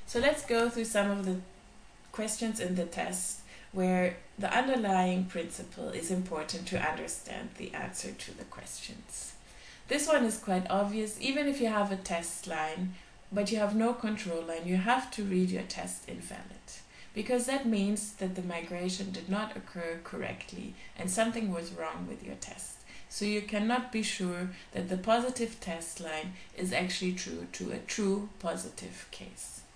So let's go through some of the questions in the test where the underlying principle is important to understand the answer to the questions. This one is quite obvious. Even if you have a test line, but you have no control line, you have to read your test invalid, because that means that the migration did not occur correctly and something was wrong with your test. So you cannot be sure that the positive test line is actually true to a true positive case.